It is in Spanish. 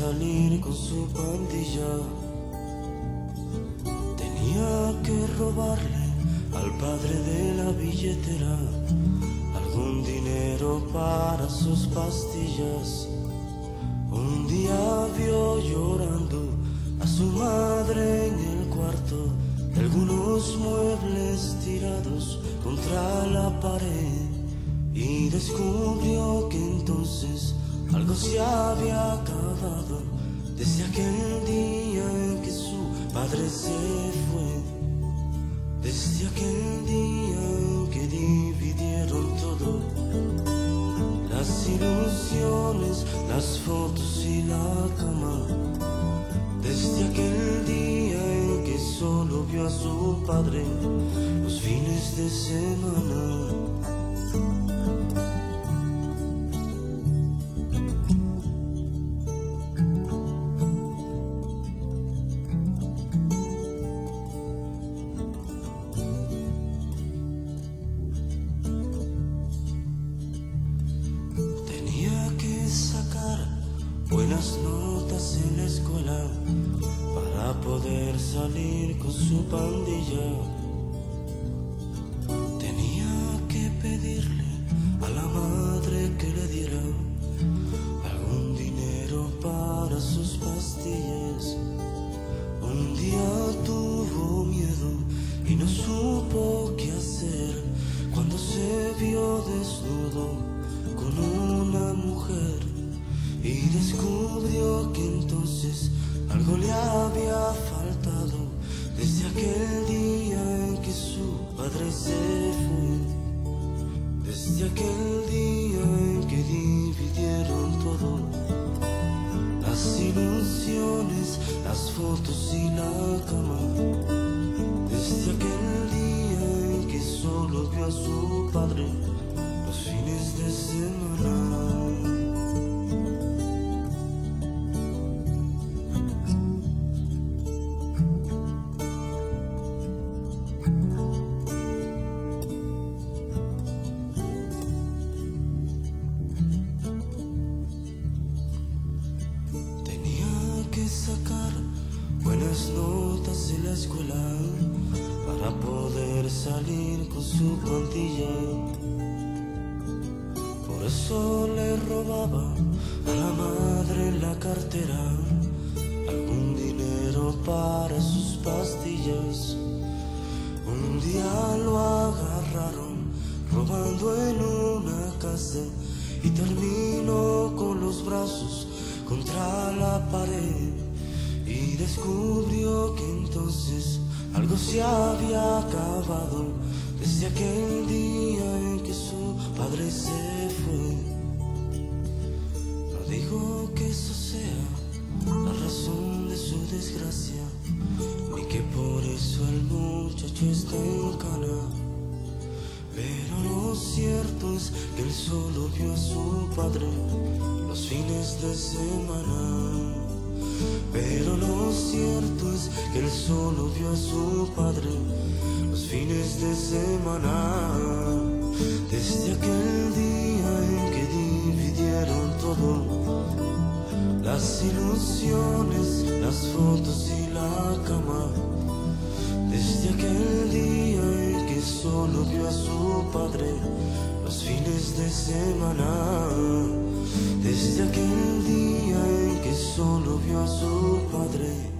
salir con su pandilla. Tenía que robarle al padre de la billetera algún dinero para sus pastillas. Un día vio llorando a su madre en el cuarto, algunos muebles tirados contra la pared, y descubrió que entonces algo se había acabado desde aquel día en que su padre se fue, desde aquel día en que dividieron todo, las ilusiones, las fotos y la cama, desde aquel día en que solo vio a su padre los fines de semana. Buenas notas en la escuela para poder salir con su pandilla. Tenía que pedirle a la madre que le diera algún dinero para sus pastillas. Un día tuvo miedo y no supo qué hacer cuando se vio desnudo con una mujer, y descubrió que entonces algo le había faltado desde aquel día en que su padre se fue, desde aquel día en que dividieron todo, las ilusiones, las fotos y la cama, desde aquel día en que solo vio a su padre los fines de semana. Sacar buenas notas en la escuela para poder salir con su pandilla. Por eso le robaba a la madre en la cartera algún dinero para sus pastillas. Un día lo agarraron robando en una casa y terminó con los brazos contra la pared, y descubrió que entonces algo se había acabado desde aquel día en que su padre se fue. No digo que eso sea la razón de su desgracia, ni que por eso el muchacho está en cana, pero lo cierto es que él solo vio a su padre los fines de semana. Pero lo cierto es que él solo vio a su padre los fines de semana, desde aquel día en que dividieron todo, las ilusiones, las fotos y la cama, desde aquel día en que solo vio a su padre los fines de semana, desde aquel día en que solo vio a su padre